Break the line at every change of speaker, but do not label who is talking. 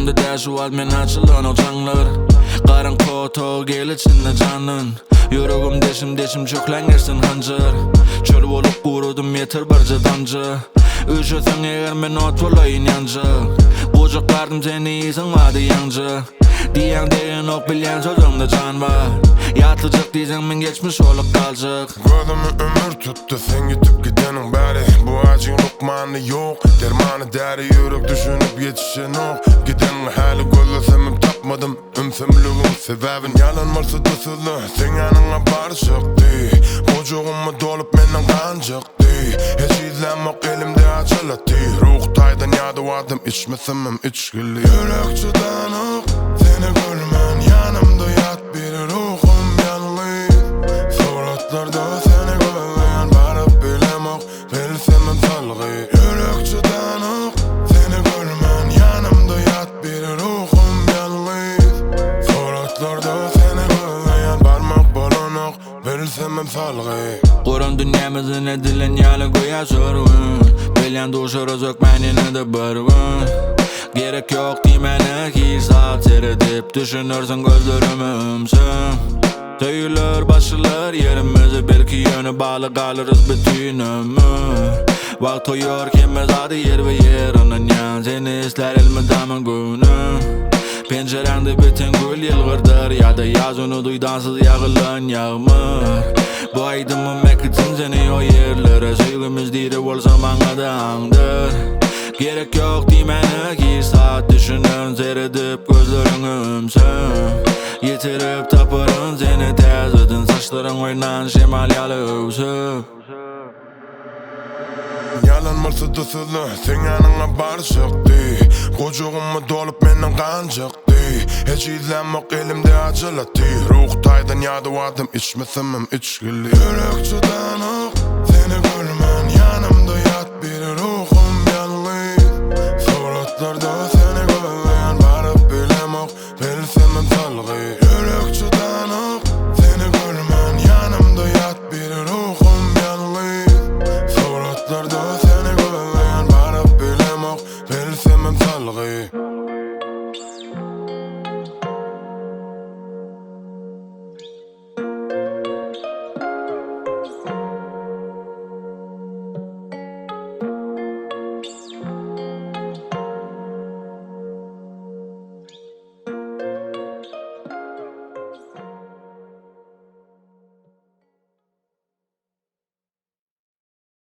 Yüreğimde dersi var men açılan o canlar Qaran koto gel içinde canın Yüreğim deşim çöklengersin hancar Çöl olup kurudum yeter barca damcı Üşüsen eğer men ot olayın yancı Bucaklardım seni iyisin vardı yancı Diyen deyin ok bilyen sözümde can var Yatılacak diysen men geçmiş olup kalacak
Gözümü ömür tuttu sen gitip gidenin bari Bu acın lukmanı yok Dermanı deri yürek düşünüp yetişen ok Gidenin hali gözlesemim tapmadım Ümsümlüğün sebebin yalan varsa dısılı Sen yanına barışıktı Bocuğumu dolup menden kancıktı Hiç izlenmek elimde acılattı Ruh taydan yadı vardım içmesemim içgili Yürek çıdanık seni görmen yanımda yat bir ruhum yanlış Suratlarda seni görmeyen barıp bilemek bilsemem salgı Yürek çıdanık seni görmen yanımda yat bir ruhum yanlış Suratlarda seni görmeyen barmak bulunak bilsemem salgı
Kur'an dünyamızın edilen yalı koya sorgun Bilyen duşarı sökmenini de bırgın Gerek yok dimene ki saat seyredip Düşünürsün gözlerimi ümsün Tüyülür başılır yerimizi belki yönü bağlı kalırız bütün ömür Vakt uyur kemmez adı yer ve yerinin yan Seni ister ilmi damın günü Pencerende bütün gül yılgırdır Ya da yazını duydansız yağılan yağmur Bu aydımı mekitin seni o yerlere Sevgimiz diri olsa bana da andır Gerek yok dimene ki saat düşünün Seyredip gözlerini ümsün Yitirip tapırın seni tez edin Saçların oynan şemal yalı üsüp
Yalan varsa dısılı sen yanına barışıktı Kocuğumu dolup menden kancıktı Hiç izlenmek elimde acılattı Ruh taydan yadı vardım içmesemem içgili Yürek çıdanık seni görmen yanımda yat bir ruhum yanlış Suratlarda